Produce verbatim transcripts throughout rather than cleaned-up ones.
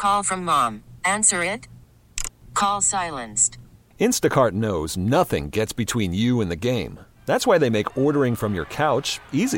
Call from mom. Answer it. Call silenced. Instacart knows nothing gets between you and the game. That's why they make ordering from your couch easy.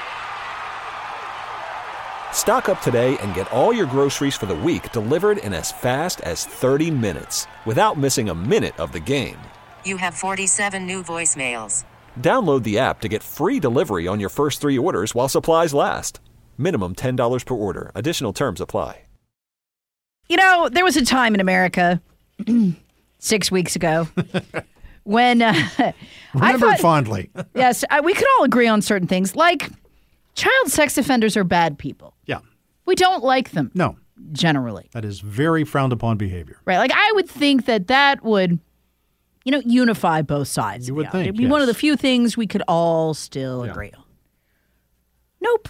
Stock up today and get all your groceries for the week delivered in as fast as thirty minutes without missing a minute of the game. You have forty-seven new voicemails. Download the app to get free delivery on your first three orders while supplies last. Minimum ten dollars per order. Additional terms apply. You know, there was a time in America six weeks ago when uh, Remember I thought, it fondly. yes, I, we could all agree on certain things, like child sex offenders are bad people. Yeah. We don't like them. No. Generally. That is very frowned upon behavior. Right. Like, I would think that that would, you know, unify both sides. You would think, It'd be yes. one of the few things we could all still Yeah. agree on. Nope.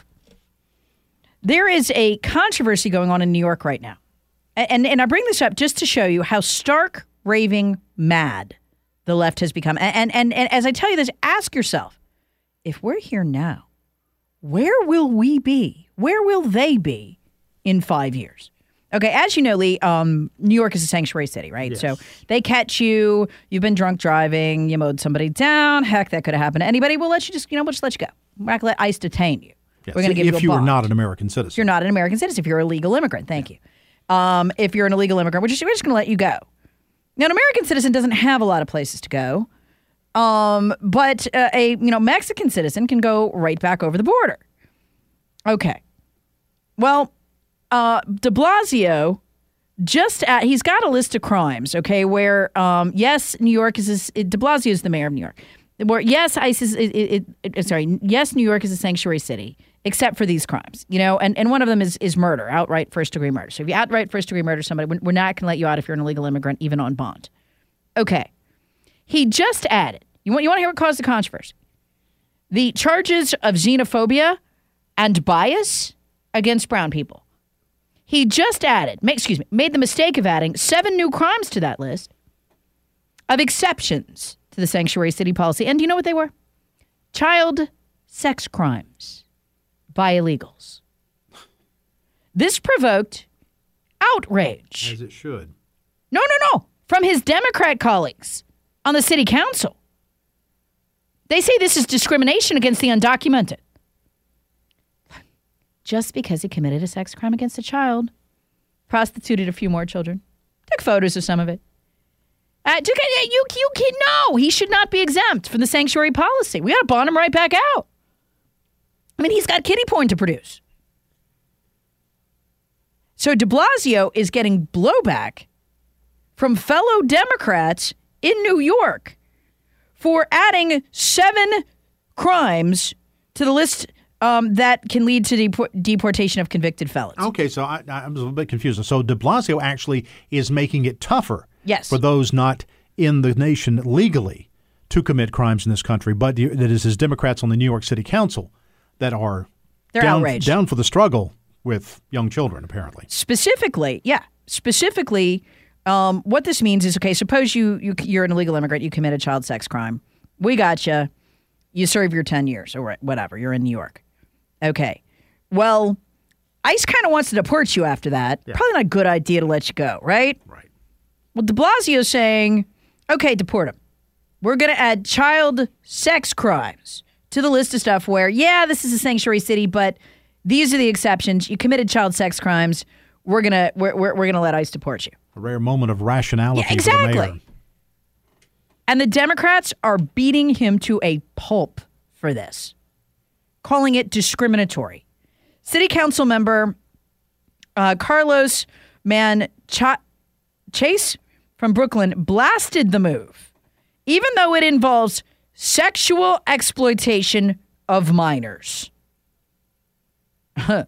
There is a controversy going on in New York right now. And, and I bring this up just to show you how stark, raving mad the left has become. And, and, and as I tell you this, ask yourself, if we're here now, where will we be? Where will they be in five years? Okay, as you know, Lee, um, New York is a sanctuary city, right? Yes. So they catch you, you've been drunk driving, you mowed somebody down. Heck, that could have happened to anybody. We'll let you just, you know, we'll just let you go. We're not going to let ICE detain you. Yes. We're going to give if you a you bond. are not an American citizen. If you're not an American citizen, if you're a legal immigrant, thank you. Um, if you're an illegal immigrant, we're just, we're just going to let you go. Now, an American citizen doesn't have a lot of places to go, um, but uh, a you know Mexican citizen can go right back over the border. Okay. Well, uh, de Blasio just at, he's got a list of crimes, okay, where, um, yes, New York is, a, de Blasio is the mayor of New York. Where, yes, ICE is, it, it, it, sorry, yes, New York is a sanctuary city, except for these crimes, you know, and, and one of them is, is murder, outright first-degree murder. So if you outright first-degree murder somebody, we're not going to let you out if you're an illegal immigrant, even on bond. Okay. He just added, you want, you want to hear what caused the controversy? The charges of xenophobia and bias against brown people. He just added, excuse me, made the mistake of adding seven new crimes to that list of exceptions to the sanctuary city policy. And do you know what they were? Child sex crimes by illegals. This provoked outrage. As it should. No, no, no. From his Democrat colleagues on the city council. They say this is discrimination against the undocumented. Just because he committed a sex crime against a child, prostituted a few more children, took photos of some of it. Uh, took, you, you can no, he should not be exempt from the sanctuary policy. We got to bond him right back out. I mean, he's got kiddie porn to produce. So de Blasio is getting blowback from fellow Democrats in New York for adding seven crimes to the list um, that can lead to depor- deportation of convicted felons. Okay, so I, I was a little bit confused. So de Blasio actually is making it tougher yes. for those not in the nation legally to commit crimes in this country, but the, that is his Democrats on the New York City Council that are They're down, outraged. down for the struggle with young children, apparently. Specifically, yeah, specifically, um, what this means is, okay, suppose you, you, you're an illegal immigrant, you commit a child sex crime. We got you. You serve your ten years or whatever. You're in New York. Okay. Well, ICE kind of wants to deport you after that. Yeah. Probably not a good idea to let you go, right? Right. Well, de Blasio's saying, okay, deport him. We're going to add child sex crimes to the list of stuff where, yeah, this is a sanctuary city, but these are the exceptions. You committed child sex crimes. We're going to we're, we're, we're going to let ICE deport you. A rare moment of rationality Yeah, exactly. for the mayor. And the Democrats are beating him to a pulp for this, calling it discriminatory. City Council member uh, Carlos Man Ch- Chase from Brooklyn blasted the move, even though it involves sexual exploitation of minors. uh,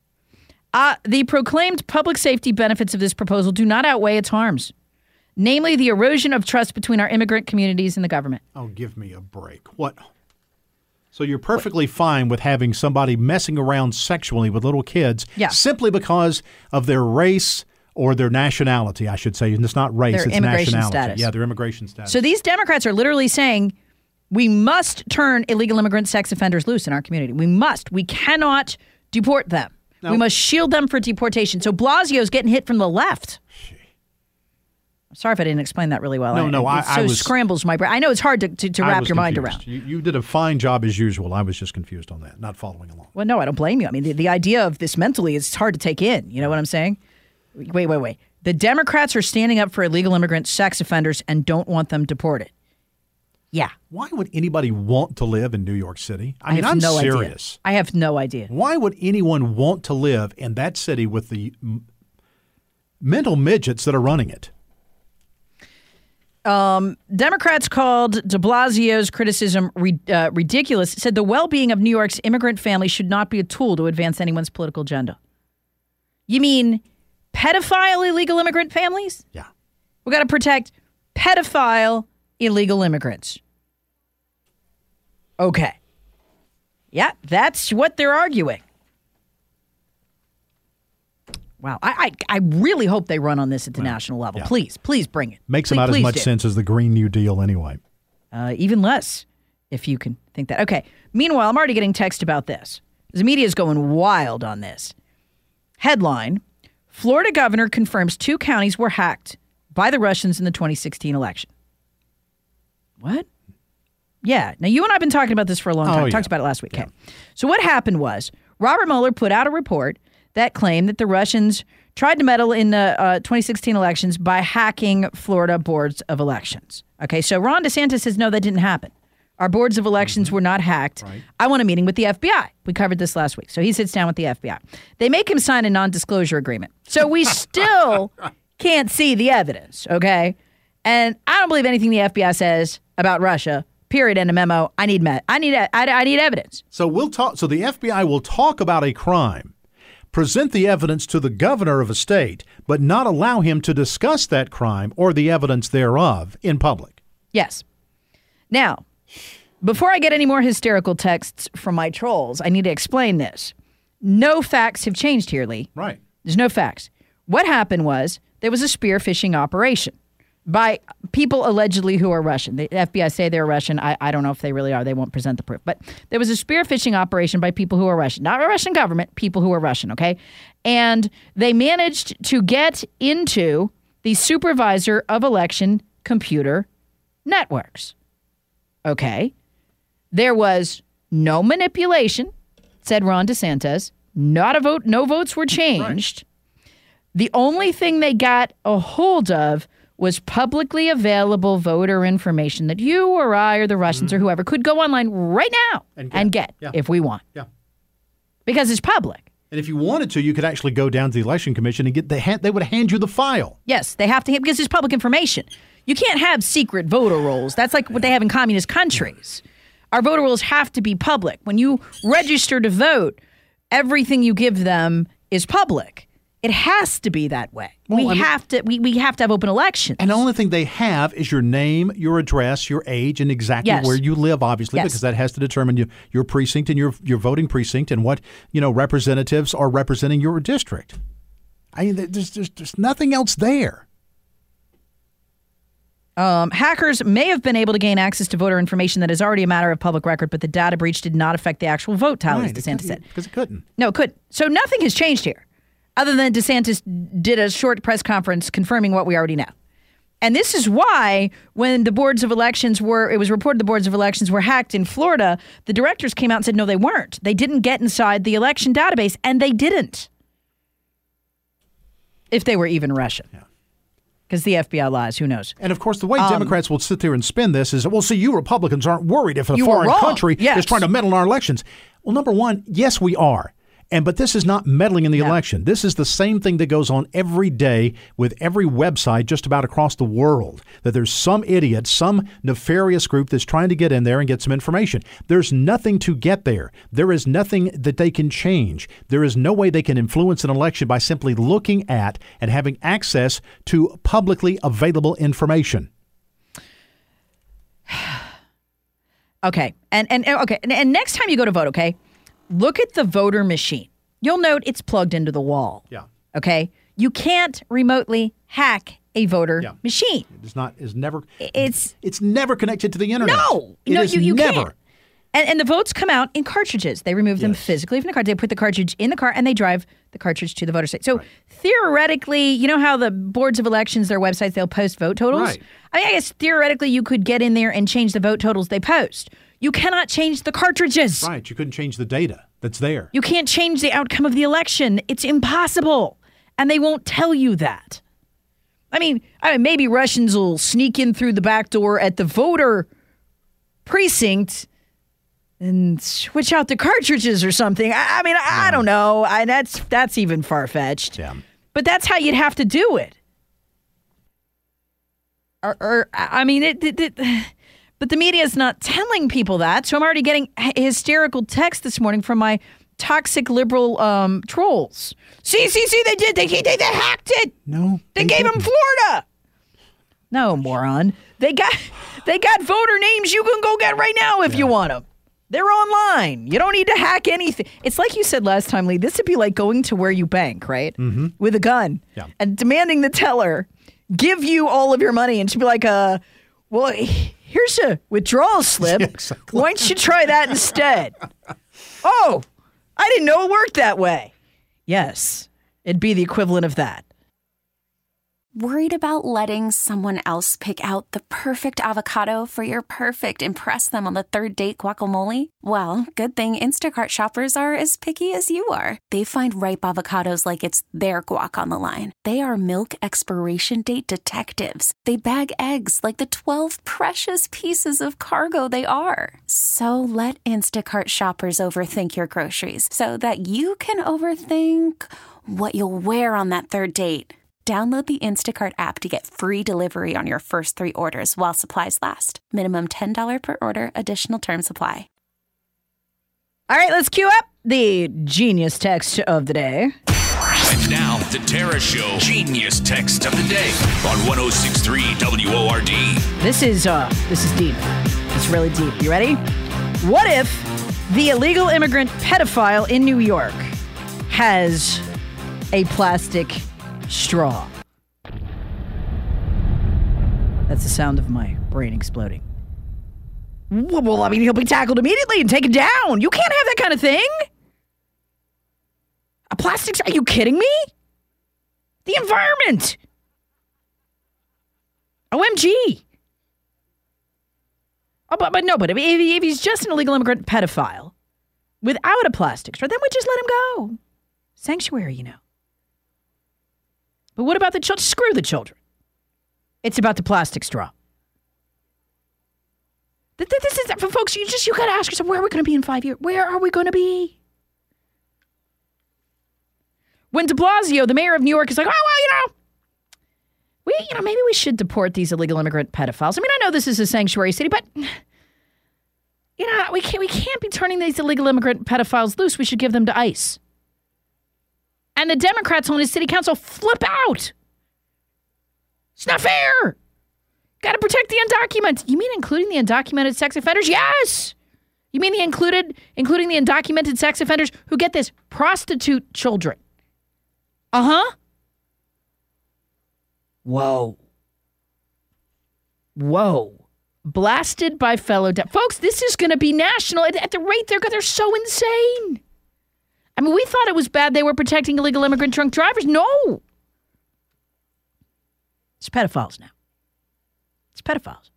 the proclaimed public safety benefits of this proposal do not outweigh its harms, namely the erosion of trust between our immigrant communities and the government. Oh, give me a break. What? So you're perfectly fine with having somebody messing around sexually with little kids Yeah. simply because of their race or their nationality, I should say. And it's not race, Their it's immigration nationality. status. Yeah, their immigration status. So these Democrats are literally saying we must turn illegal immigrant sex offenders loose in our community. We must. We cannot deport them. No. We must shield them for deportation. So Blasio's getting hit from the left. Sorry if I didn't explain that really well. No, no, I, it so I was, scrambles my brain. I know it's hard to, to, to I wrap was your mind confused. around. You, you did a fine job as usual. I was just confused on that, not following along. Well, no, I don't blame you. I mean, the, the idea of this mentally is hard to take in. You know what I'm saying? Wait, wait, wait. The Democrats are standing up for illegal immigrant sex offenders and don't want them deported. Yeah. Why would anybody want to live in New York City? I, I mean, have I'm no serious. idea. I have no idea. Why would anyone want to live in that city with the m- mental midgets that are running it? Um, Democrats called de Blasio's criticism re- uh, ridiculous, said the well-being of New York's immigrant families should not be a tool to advance anyone's political agenda. You mean pedophile illegal immigrant families? Yeah. We got to protect pedophile illegal immigrants. Okay. Yeah, that's what they're arguing. Wow. I, I I really hope they run on this at the national level. Yeah. Please, please bring it. Makes please, about as much do. sense as the Green New Deal anyway. Uh, even less, if you can think that. Okay. Meanwhile, I'm already getting text about this. The media is going wild on this. Headline, Florida governor confirms two counties were hacked by the Russians in the twenty sixteen election. What? Yeah. Now, you and I have been talking about this for a long time. Oh, We talked yeah. about it last week. Okay. So what happened was Robert Mueller put out a report that claimed that the Russians tried to meddle in the uh, twenty sixteen elections by hacking Florida boards of elections. Okay, so Ron DeSantis says, no, that didn't happen. Our boards of elections were not hacked. Right. I want a meeting with the F B I. We covered this last week. So he sits down with the F B I. They make him sign a non-disclosure agreement. So we still can't see the evidence, okay? And I don't believe anything the F B I says about Russia. Period. And a memo. I need me- I need I, I need evidence. So we'll talk. So the F B I will talk about a crime, present the evidence to the governor of a state, but not allow him to discuss that crime or the evidence thereof in public. Yes. Now, before I get any more hysterical texts from my trolls, I need to explain this. No facts have changed here, Lee. Right. There's no facts. What happened was there was a spear phishing operation by people allegedly who are Russian. The F B I say they're Russian. I, I don't know if they really are. They won't present the proof. But there was a spear phishing operation by people who are Russian. Not the Russian government, people who are Russian, okay? And they managed to get into the supervisor of election computer networks. Okay? There was no manipulation, said Ron DeSantis. Not a vote. No votes were changed. Right. The only thing they got a hold of was publicly available voter information that you or I or the Russians mm-hmm. or whoever could go online right now and get, and get yeah. if we want. Yeah. Because it's public. And if you wanted to, you could actually go down to the election commission and get the ha- they would hand you the file. Yes, they have to, because it's public information. You can't have secret voter rolls. That's like what they have in communist countries. Our voter rolls have to be public. When you register to vote, everything you give them is public. It has to be that way. Well, we I mean, have to we, we have to have open elections. And the only thing they have is your name, your address, your age, and exactly yes. where you live, obviously, yes. because that has to determine you, your precinct and your your voting precinct and what, you know, representatives are representing your district. I mean, there's there's, there's nothing else there. Um, hackers may have been able to gain access to voter information that is already a matter of public record, but the data breach did not affect the actual vote tallies, Right, DeSantis said. Because it couldn't. No, it couldn't. So nothing has changed here, other than DeSantis did a short press conference confirming what we already know. And this is why when the boards of elections were, it was reported the boards of elections were hacked in Florida, the directors came out and said, no, they weren't. They didn't get inside the election database, and they didn't. If they were even Russian. Yeah. Because the F B I lies, who knows? And of course, the way Um, Democrats will sit there and spin this is, well, see, you Republicans aren't worried if a You were foreign wrong. country Yes. is trying to meddle in our elections. Well, number one, yes, we are. And but this is not meddling in the No. election. This is the same thing that goes on every day with every website just about across the world, that there's some idiot, some nefarious group that's trying to get in there and get some information. There's nothing to get there. There is nothing that they can change. There is no way they can influence an election by simply looking at and having access to publicly available information. Okay. And, and okay. And, and next time you go to vote, okay, look at the voter machine. You'll note it's plugged into the wall. Yeah. Okay. You can't remotely hack a voter Yeah. machine. It's not is never It's it's never connected to the internet. no, It no, is you, you never. can't. And, and the votes come out in cartridges. They remove them Yes. physically from the card. They put the cartridge in the car and they drive the cartridge to the voter state. So Right. theoretically, you know how the boards of elections, their websites, they'll post vote totals? Right. I mean, I guess theoretically you could get in there and change the vote totals they post. You cannot change the cartridges. Right. You couldn't change the data that's there. You can't change the outcome of the election. It's impossible. And they won't tell you that. I mean, I mean, maybe Russians will sneak in through the back door at the voter precinct and switch out the cartridges or something. I, I mean, I, I don't know. I, that's that's even far-fetched. Yeah. But that's how you'd have to do it. Or, or I mean, it, it, it, but the media is not telling people that. So I'm already getting hysterical text this morning from my toxic liberal um, trolls. See, see, see, they did. They, they, they hacked it. No. They, gave didn't. them Florida. No, moron. They got they got voter names you can go get right now if you want them. They're online. You don't need to hack anything. It's like you said last time, Lee. This would be like going to where you bank, right? Mm-hmm. With a gun. Yeah. And demanding the teller give you all of your money. And she'd be like, uh, well, here's a withdrawal slip. Yeah, exactly. Why don't you try that instead? Oh, I didn't know it worked that way. Yes, it'd be the equivalent of that. Worried about letting someone else pick out the perfect avocado for your perfect impress them on the third date guacamole? Well, good thing Instacart shoppers are as picky as you are. They find ripe avocados like it's their guac on the line. They are milk expiration date detectives. They bag eggs like the twelve precious pieces of cargo they are. So let Instacart shoppers overthink your groceries so that you can overthink what you'll wear on that third date. Download the Instacart app to get free delivery on your first three orders while supplies last. Minimum ten dollars per order. Additional terms apply. All right, let's cue up the genius text of the day. And now, the Tara Show Genius Text of the Day on one oh six point three W O R D. This is uh, this is deep. It's really deep. You ready? What if the illegal immigrant pedophile in New York has a plastic straw? That's the sound of my brain exploding. Well, well, I mean, he'll be tackled immediately and taken down. You can't have that kind of thing. A plastic straw? Are you kidding me? The environment. O M G. Oh, but, but no, but if, if he's just an illegal immigrant pedophile without a plastic straw, then we just let him go. Sanctuary, you know. But what about the children? Screw the children. It's about the plastic straw. This is, for folks, you just, you got to ask yourself, where are we going to be in five years? Where are we going to be? When de Blasio, the mayor of New York, is like, oh, well, you know, we, you know, maybe we should deport these illegal immigrant pedophiles. I mean, I know this is a sanctuary city, but, you know, we can't, we can't be turning these illegal immigrant pedophiles loose. We should give them to ICE. And the Democrats on his city council flip out. It's not fair. Got to protect the undocumented. You mean including the undocumented sex offenders? Yes. You mean the included, including the undocumented sex offenders who get this prostitute children? Uh-huh. Whoa. Whoa. Blasted by fellow... De- Folks, this is going to be national. At, at the rate they're they're so insane. I mean, we thought it was bad they were protecting illegal immigrant drunk drivers. No. It's pedophiles now. It's pedophiles.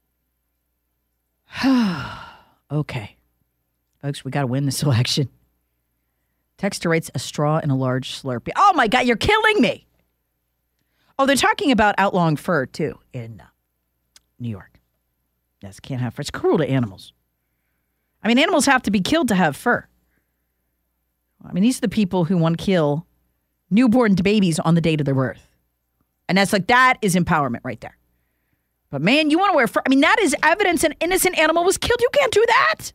Okay. Folks, we got to win this election. Texter writes a straw in a large Slurpee. Oh, my God, you're killing me. Oh, they're talking about outlawing fur, too, in uh, New York. Yes, can't have fur. It's cruel to animals. I mean, animals have to be killed to have fur. I mean, these are the people who want to kill newborn babies on the date of their birth. And that's like, that is empowerment right there. But man, you want to wear fur. I mean, that is evidence an innocent animal was killed. You can't do that.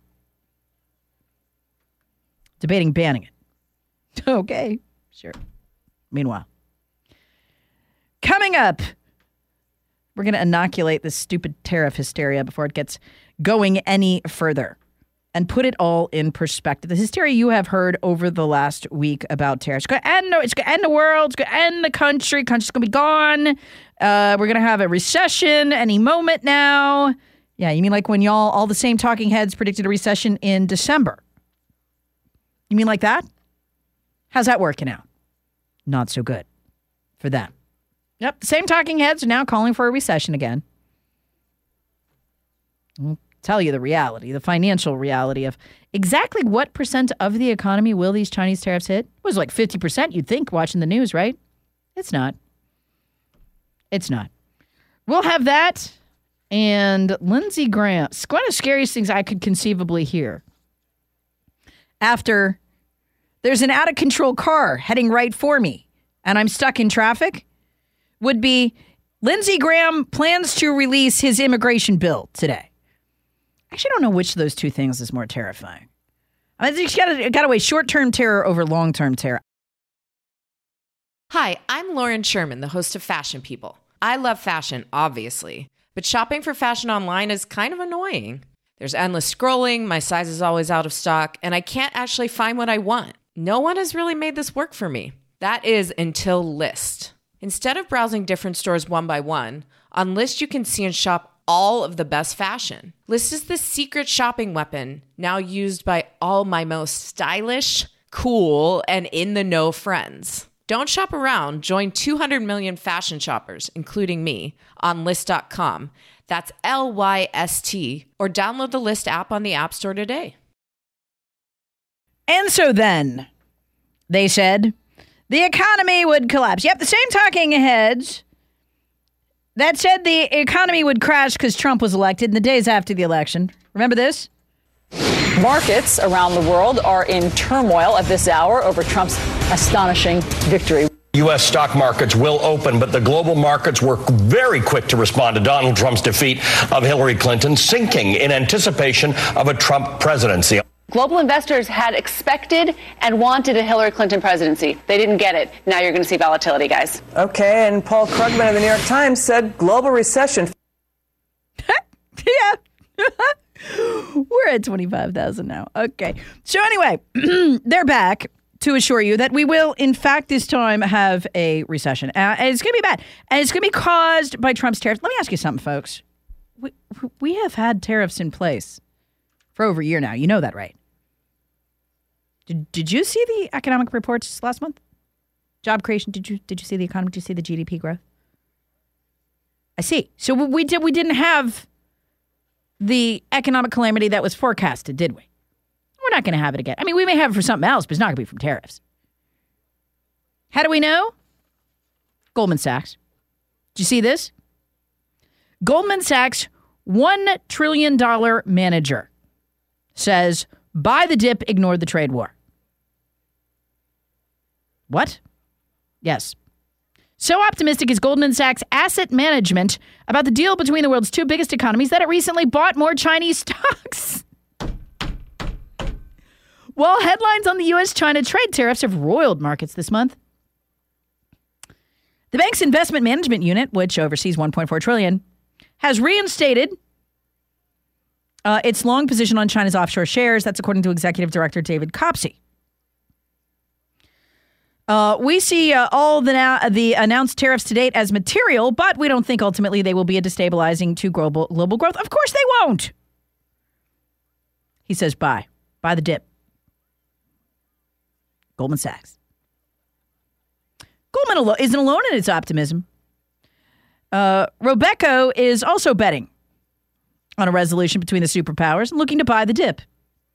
Debating banning it. Okay, sure. Meanwhile, coming up, we're going to inoculate this stupid tariff hysteria before it gets going any further and put it all in perspective. The hysteria you have heard over the last week about tariffs. It's going to end, it's going to end the world. It's going to end the country. Country's going to be gone. Uh, we're going to have a recession any moment now. Yeah, you mean like when y'all, all the same talking heads predicted a recession in December? You mean like that? How's that working out? Not so good for them. Yep, the same talking heads are now calling for a recession again. I'll tell you the reality, the financial reality of exactly what percent of the economy will these Chinese tariffs hit? It was like fifty percent, you'd think, watching the news, right? It's not. It's not. We'll have that. And Lindsey Graham, it's one of the scariest things I could conceivably hear. After there's an out-of-control car heading right for me, and I'm stuck in traffic, would be Lindsey Graham plans to release his immigration bill today. I actually don't know which of those two things is more terrifying. I mean, you gotta, gotta weigh short-term terror over long-term terror. Hi, I'm Lauren Sherman, the host of Fashion People. I love fashion, obviously. But shopping for fashion online is kind of annoying. There's endless scrolling, my size is always out of stock, and I can't actually find what I want. No one has really made this work for me. That is until Lyst. Instead of browsing different stores one by one, on Lyst you can see and shop all of the best fashion. Lyst is the secret shopping weapon now used by all my most stylish, cool, and in-the-know friends. Don't shop around. Join two hundred million fashion shoppers, including me, on Lyst dot com. That's L Y S T. Or download the Lyst app on the App Store today. And so then, they said, the economy would collapse. Yep, the same talking heads that said the economy would crash because Trump was elected in the days after the election. Remember this? Markets around the world are in turmoil at this hour over Trump's astonishing victory. U S stock markets will open, but the global markets were very quick to respond to Donald Trump's defeat of Hillary Clinton, sinking in anticipation of a Trump presidency. Global investors had expected and wanted a Hillary Clinton presidency. They didn't get it. Now you're going to see volatility, guys. Okay, and Paul Krugman of the New York Times said global recession. Yeah. We're at twenty-five thousand now. Okay. So anyway, they're back to assure you that we will, in fact, this time have a recession. Uh, and it's going to be bad. And it's going to be caused by Trump's tariffs. Let me ask you something, folks. We, we have had tariffs in place for over a year now. You know that, right? Did, did you see the economic reports last month? Job creation. Did you did you see the economy? Did you see the G D P growth? I see. So we did. We didn't have the economic calamity that was forecasted, did we? We're not going to have it again. I mean, we may have it for something else, but it's not going to be from tariffs. How do we know? Goldman Sachs. Did you see this? Goldman Sachs, one trillion dollars manager, says, buy the dip, ignore the trade war. What? Yes. So optimistic is Goldman Sachs Asset Management about the deal between the world's two biggest economies that it recently bought more Chinese stocks. While headlines on the U S China trade tariffs have roiled markets this month, the bank's investment management unit, which oversees one point four trillion dollars, has reinstated uh, its long position on China's offshore shares. That's according to Executive Director David Copsey. Uh, we see uh, all the now, the announced tariffs to date as material, but we don't think ultimately they will be a destabilizing to global global growth. Of course they won't. He says buy. Buy the dip. Goldman Sachs. Goldman alo- isn't alone in its optimism. Uh, Robeco is also betting on a resolution between the superpowers and looking to buy the dip.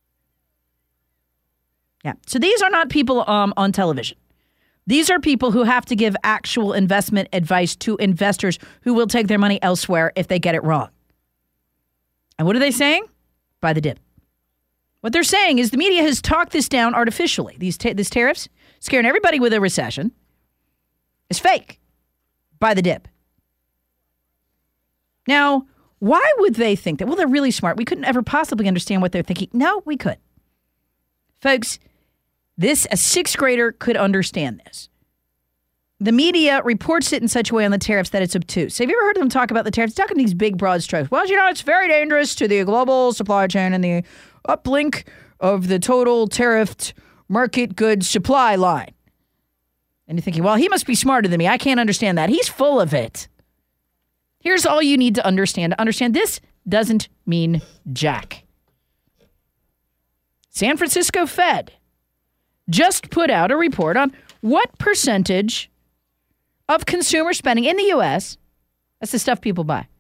Yeah. So these are not people um, on television. These are people who have to give actual investment advice to investors who will take their money elsewhere if they get it wrong. And what are they saying? Buy the dip. What they're saying is the media has talked this down artificially. These ta- this tariffs scaring everybody with a recession is fake. Buy the dip. Now, why would they think that? Well, they're really smart. We couldn't ever possibly understand what they're thinking. No, we could. Folks, this, a sixth grader could understand this. The media reports it in such a way on the tariffs that it's obtuse. Have you ever heard them talk about the tariffs? Talking these big, broad strokes. Well, you know, it's very dangerous to the global supply chain and the uplink of the total tariffed market goods supply line. And you're thinking, well, he must be smarter than me. I can't understand that. He's full of it. Here's all you need to understand. To understand this, doesn't mean jack. San Francisco Fed just put out a report on what percentage of consumer spending in the U S, that's the stuff people buy,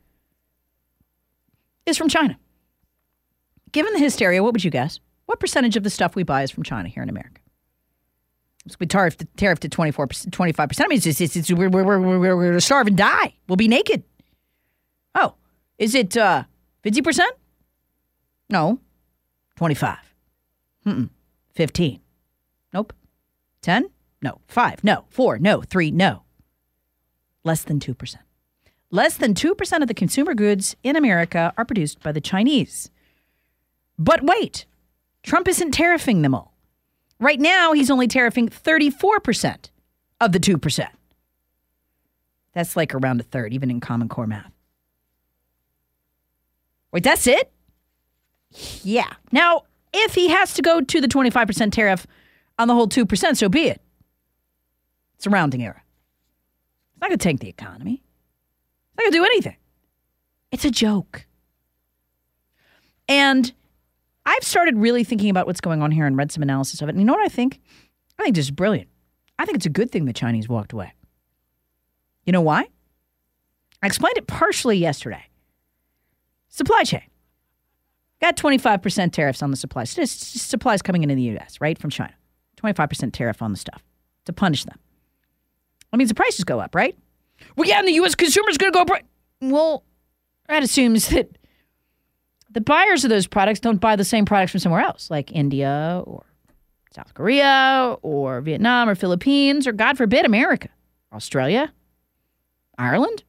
is from China. Given the hysteria, what would you guess? What percentage of the stuff we buy is from China here in America? We tariffed, tariffed at twenty-four percent, twenty-five percent. I mean, it's, it's, it's, we're, we're, we're, we're going to starve and die. We'll be naked. Oh, is it uh, fifty percent? No. twenty-five. Mm-mm. fifteen. Nope. ten? No. five. No. four. No. three. No. Less than two percent. Less than two percent of the consumer goods in America are produced by the Chinese. But wait, Trump isn't tariffing them all. Right now, he's only tariffing thirty-four percent of the two percent. That's like around a third, even in Common Core math. Wait, that's it? Yeah. Now, if he has to go to the twenty-five percent tariff on the whole two percent, so be it. It's a rounding error. It's not going to tank the economy. It's not going to do anything. It's a joke. And I've started really thinking about what's going on here and read some analysis of it. And you know what I think? I think this is brilliant. I think it's a good thing the Chinese walked away. You know why? I explained it partially yesterday. Supply chain. Got twenty-five percent tariffs on the supplies. It's just supplies coming into the U S, right, from China. twenty-five percent tariff on the stuff to punish them. That means the prices go up, right? Well, yeah, and the U S consumer's going to go up. Well, that assumes that the buyers of those products don't buy the same products from somewhere else, like India or South Korea or Vietnam or Philippines or, God forbid, America, Australia, Ireland.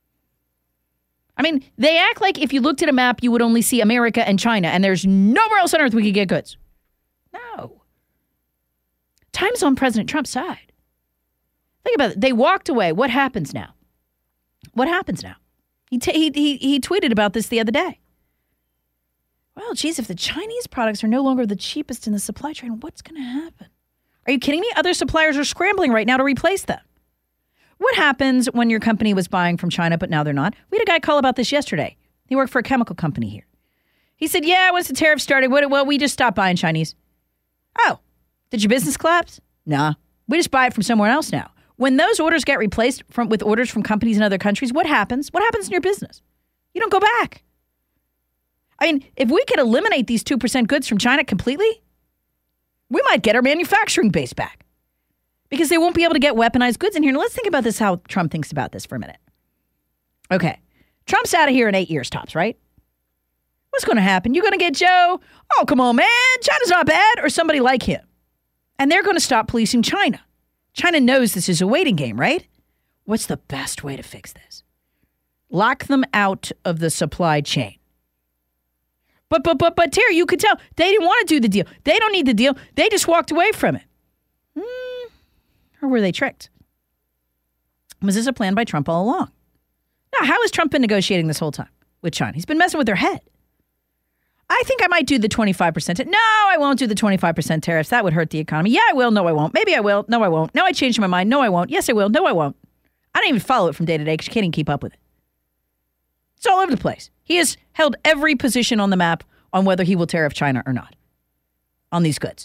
I mean, they act like if you looked at a map, you would only see America and China, and there's nowhere else on earth we could get goods. No. Time's on President Trump's side. Think about it. They walked away. What happens now? What happens now? He, t- he, he, he tweeted about this the other day. Well, geez, if the Chinese products are no longer the cheapest in the supply chain, what's going to happen? Are you kidding me? Other suppliers are scrambling right now to replace them. What happens when your company was buying from China, but now they're not? We had a guy call about this yesterday. He worked for a chemical company here. He said, yeah, once the tariff started, well, we just stopped buying Chinese. Oh, did your business collapse? Nah, we just buy it from somewhere else now. When those orders get replaced from with orders from companies in other countries, what happens? What happens in your business? You don't go back. I mean, if we could eliminate these two percent goods from China completely, we might get our manufacturing base back because they won't be able to get weaponized goods in here. Now, let's think about this, how Trump thinks about this for a minute. Okay. Trump's out of here in eight years tops, right? What's going to happen? You're going to get Joe, oh, come on, man, China's not bad, or somebody like him. And they're going to stop policing China. China knows this is a waiting game, right? What's the best way to fix this? Lock them out of the supply chain. But, but, but, but, Terry, you could tell they didn't want to do the deal. They don't need the deal. They just walked away from it. Hmm. Or were they tricked? Was this a plan by Trump all along? Now, how has Trump been negotiating this whole time with China? He's been messing with their head. I think I might do the twenty-five percent. No, I won't do the twenty-five percent tariffs. That would hurt the economy. Yeah, I will. No, I won't. Maybe I will. No, I won't. No, I changed my mind. No, I won't. Yes, I will. No, I won't. I don't even follow it from day to day because you can't even keep up with it. It's all over the place. He has held every position on the map on whether he will tariff China or not on these goods.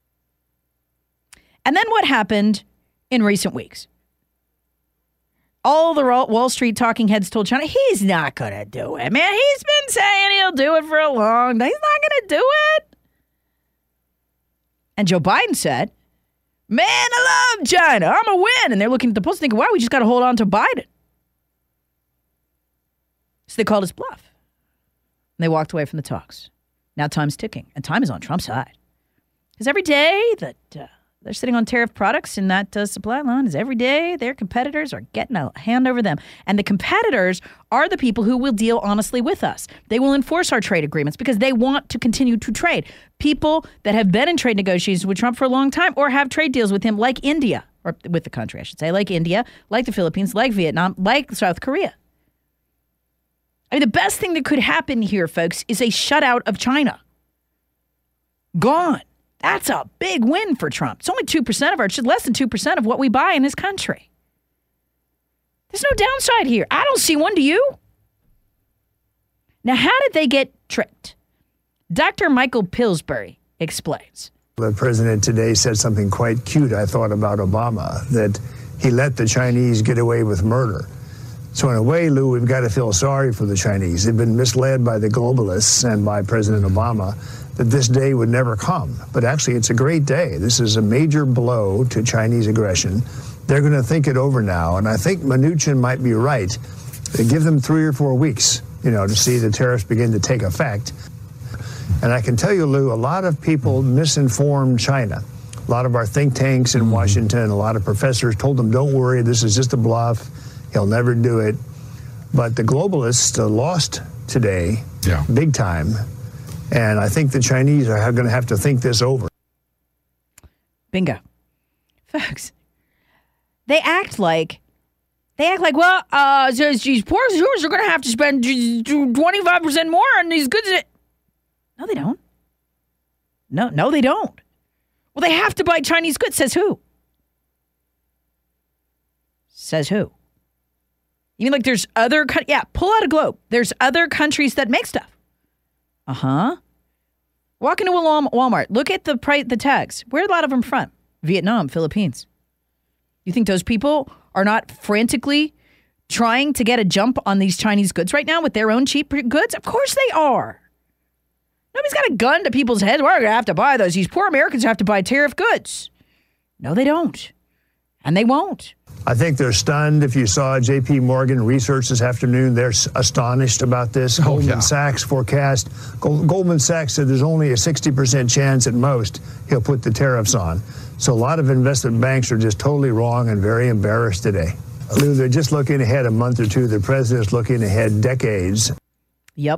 And then what happened in recent weeks? All the Wall Street talking heads told China, he's not going to do it, man. He's been saying he'll do it for a long time. He's not going to do it. And Joe Biden said, man, I love China. I'm a win. And they're looking at the polls thinking, wow, we just got to hold on to Biden. So they called his bluff. And they walked away from the talks. Now time's ticking, and time is on Trump's side. Because every day that uh, they're sitting on tariff products in that uh, supply line is every day their competitors are getting a hand over them. And the competitors are the people who will deal honestly with us. They will enforce our trade agreements because they want to continue to trade. People that have been in trade negotiations with Trump for a long time or have trade deals with him, like India, or with the country, I should say, like India, like the Philippines, like Vietnam, like South Korea. I mean, the best thing that could happen here, folks, is a shutout of China. Gone. That's a big win for Trump. It's only two percent of our, it's less than two percent of what we buy in this country. There's no downside here. I don't see one, do you? Now, how did they get tricked? Doctor Michael Pillsbury explains. The president today said something quite cute, I thought, about Obama, that he let the Chinese get away with murder. So in a way, Lou, we've got to feel sorry for the Chinese. They've been misled by the globalists and by President Obama that this day would never come. But actually, it's a great day. This is a major blow to Chinese aggression. They're going to think it over now. And I think Mnuchin might be right. They give them three or four weeks, you know, to see the tariffs begin to take effect. And I can tell you, Lou, a lot of people misinformed China. A lot of our think tanks in Washington, a lot of professors told them, don't worry, this is just a bluff. He'll never do it. But the globalists uh, lost today, yeah. big time. And I think the Chinese are going to have to think this over. Bingo. Folks, they act like, they act like, well, uh, these poor consumers are going to have to spend twenty-five percent more on these goods. No, they don't. No, no, they don't. Well, they have to buy Chinese goods. Says who? Says who? You mean like there's other, co- yeah, pull out a globe. There's other countries that make stuff. Uh-huh. Walk into a Walmart. Look at the price, the tags. Where are a lot of them from? Vietnam, Philippines. You think those people are not frantically trying to get a jump on these Chinese goods right now with their own cheap goods? Of course they are. Nobody's got a gun to people's heads. We're going to have to buy those. These poor Americans have to buy tariff goods. No, they don't. And they won't. I think they're stunned. If you saw J P Morgan research this afternoon, they're astonished about this. Oh, Goldman yeah. Sachs forecast. Gold, Goldman Sachs said there's only a sixty percent chance at most he'll put the tariffs on. So a lot of investment banks are just totally wrong and very embarrassed today. Lou, they're just looking ahead a month or two. The president's looking ahead decades. Yep.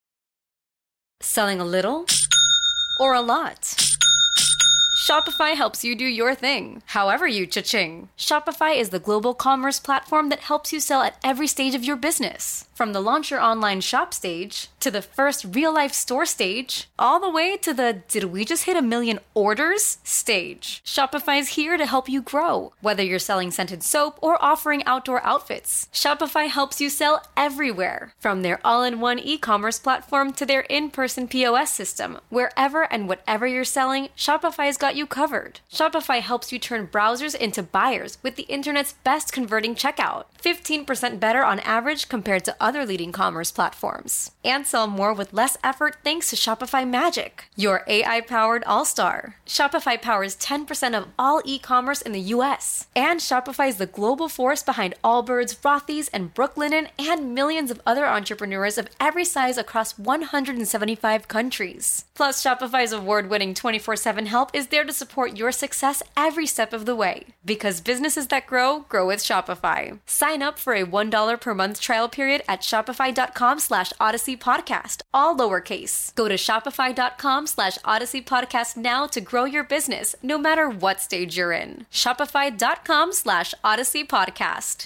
Selling a little or a lot? Shopify helps you do your thing, however you cha-ching. Shopify is the global commerce platform that helps you sell at every stage of your business. From the launch your online shop stage, to the first real-life store stage, all the way to the did we just hit a million orders stage. Shopify's here to help you grow. Whether you're selling scented soap or offering outdoor outfits, Shopify helps you sell everywhere. From their all-in-one e-commerce platform to their in-person P O S system, wherever and whatever you're selling, Shopify's got you covered. Shopify helps you turn browsers into buyers with the internet's best converting checkout. fifteen percent better on average compared to other leading commerce platforms. And sell more with less effort thanks to Shopify Magic, your A I-powered all-star. Shopify powers ten percent of all e-commerce in the U S. And Shopify is the global force behind Allbirds, Rothy's, and Brooklinen, and millions of other entrepreneurs of every size across one hundred seventy-five countries. Plus, Shopify's award-winning twenty-four seven help is there to support your success every step of the way. Because businesses that grow, grow with Shopify. Sign up for a one dollar per month trial period at shopify.com slash Odyssey Podcast, all lowercase. Go to shopify.com slash Odyssey Podcast now to grow your business, no matter what stage you're in. Shopify.com slash Odyssey Podcast.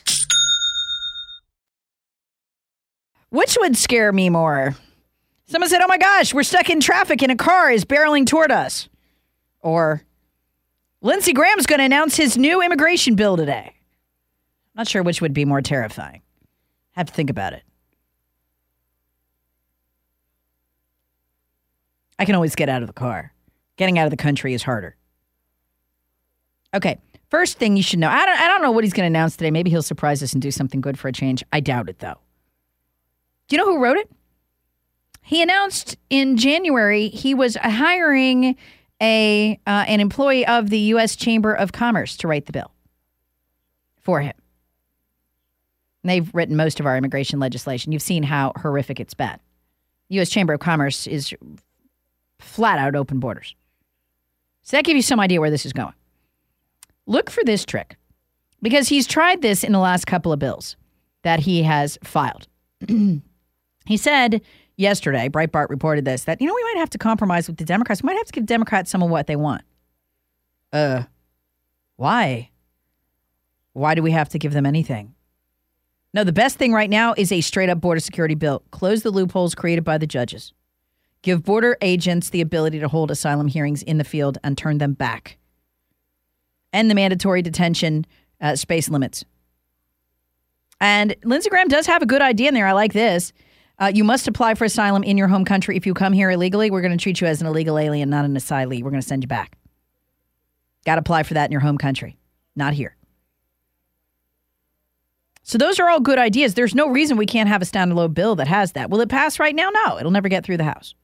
Which would scare me more? Someone said, oh my gosh, we're stuck in traffic and a car is barreling toward us. Or Lindsey Graham's going to announce his new immigration bill today. Not sure which would be more terrifying. Have to think about it. I can always get out of the car. Getting out of the country is harder. Okay, first thing you should know. I don't, I don't know what he's going to announce today. Maybe he'll surprise us and do something good for a change. I doubt it, though. Do you know who wrote it? He announced in January he was hiring a uh, an employee of the U S Chamber of Commerce to write the bill for him. And they've written most of our immigration legislation. You've seen how horrific it's been. The U S Chamber of Commerce is flat out open borders. So that gives you some idea where this is going. Look for this trick, because he's tried this in the last couple of bills that he has filed. He said yesterday, Breitbart reported this, that, you know, we might have to compromise with the Democrats. We might have to give Democrats some of what they want. Uh, why? Why do we have to give them anything? No, the best thing right now is a straight-up border security bill. Close the loopholes created by the judges. Give border agents the ability to hold asylum hearings in the field and turn them back. End the mandatory detention uh, space limits. And Lindsey Graham does have a good idea in there. I like this. Uh, you must apply for asylum in your home country. If you come here illegally, we're going to treat you as an illegal alien, not an asylee. We're going to send you back. Got to apply for that in your home country, not here. So those are all good ideas. There's no reason we can't have a standalone bill that has that. Will it pass right now? No, it'll never get through the House.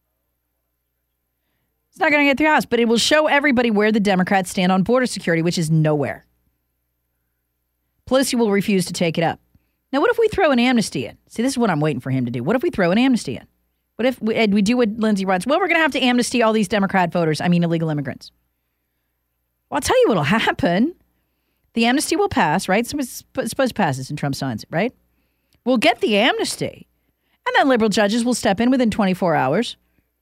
It's not going to get through the House, but it will show everybody where the Democrats stand on border security, which is nowhere. Pelosi will refuse to take it up. Now, what if we throw an amnesty in? See, this is what I'm waiting for him to do. What if we throw an amnesty in? What if we, we do what Lindsey wants? Well, we're going to have to amnesty all these Democrat voters, I mean illegal immigrants. Well, I'll tell you what will happen. The amnesty will pass, right? Suppose it passes and Trump signs it, right? We'll get the amnesty. And then liberal judges will step in within twenty-four hours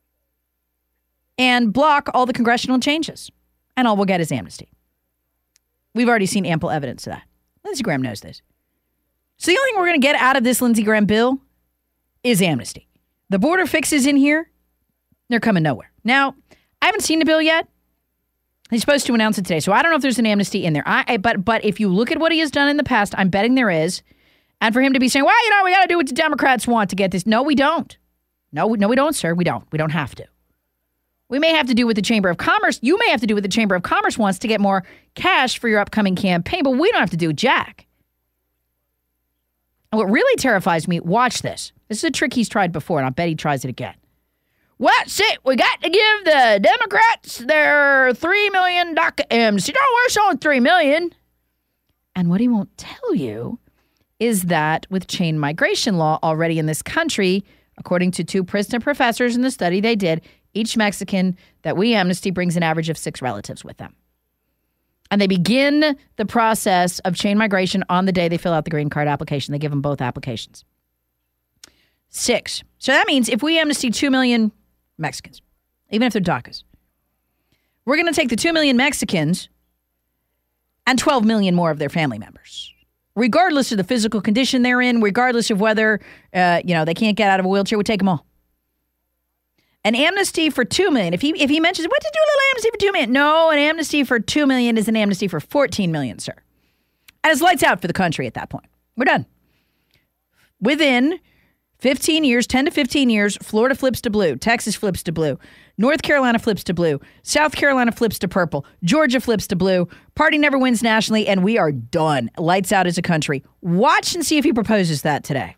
and block all the congressional changes. And all we'll get is amnesty. We've already seen ample evidence of that. Lindsey Graham knows this. So the only thing we're going to get out of this Lindsey Graham bill is amnesty. The border fixes in here, they're coming nowhere. Now, I haven't seen the bill yet. He's supposed to announce it today, so I don't know if there's an amnesty in there. I, I but but if you look at what he has done in the past, I'm betting there is. And for him to be saying, well, you know, we got to do what the Democrats want to get this. No, we don't. No, no, we don't, sir. We don't. We don't have to. We may have to do what the Chamber of Commerce, you may have to do what the Chamber of Commerce wants to get more cash for your upcoming campaign, but we don't have to do jack. And what really terrifies me, watch this. This is a trick he's tried before, and I bet he tries it again. Well, that's it. We got to give the Democrats their three million dollars DACA amnesty. No, we're showing three million dollars. And what he won't tell you is that with chain migration law already in this country, according to two Princeton professors in the study they did, each Mexican that we amnesty brings an average of six relatives with them. And they begin the process of chain migration on the day they fill out the green card application. They give them both applications. Six. So that means if we amnesty two million Mexicans, even if they're DACAs, we're going to take the two million Mexicans and twelve million more of their family members, regardless of the physical condition they're in, regardless of whether, uh, you know, they can't get out of a wheelchair. We take them all. An amnesty for two million. If he if he mentions, what to do a little amnesty for two million? No, an amnesty for two million is an amnesty for fourteen million, sir. And it's lights out for the country at that point. We're done. Within fifteen years, ten to fifteen years, Florida flips to blue. Texas flips to blue. North Carolina flips to blue. South Carolina flips to purple. Georgia flips to blue. Party never wins nationally, and we are done. Lights out as a country. Watch and see if he proposes that today.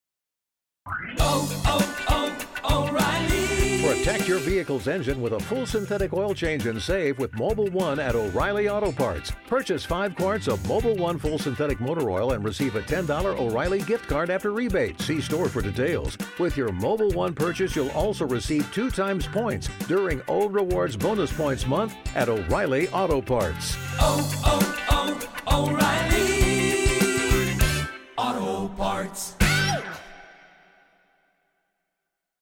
Oh, oh, oh, O'Reilly. Protect your vehicle's engine with a full synthetic oil change and save with Mobil one at O'Reilly Auto Parts. Purchase five quarts of Mobil one full synthetic motor oil and receive a ten dollars O'Reilly gift card after rebate. See store for details. With your Mobil one purchase, you'll also receive two times points during O Rewards Bonus Points Month at O'Reilly Auto Parts. Oh, oh, oh, O'Reilly Auto Parts.